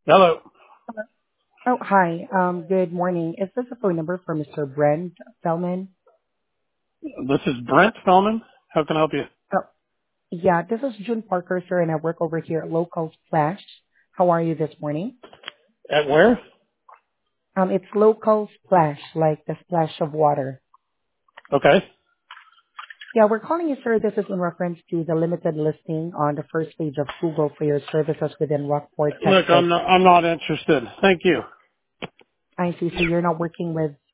Hello. Oh, hi. Good morning. Is this a phone number for Mr. Brent Feldman? This is Brent Fellman. How can I help you? Oh, yeah, this is June Parker, sir, and I work over here at Local Splash. How are you this morning? At where? It's Local Splash, like the splash of water. Okay. Yeah, we're calling you, sir. This is in reference to the limited listing on the first page of Google for your services within Rockport, Look, Texas. I'm not interested. Thank you. I see. So you're not working with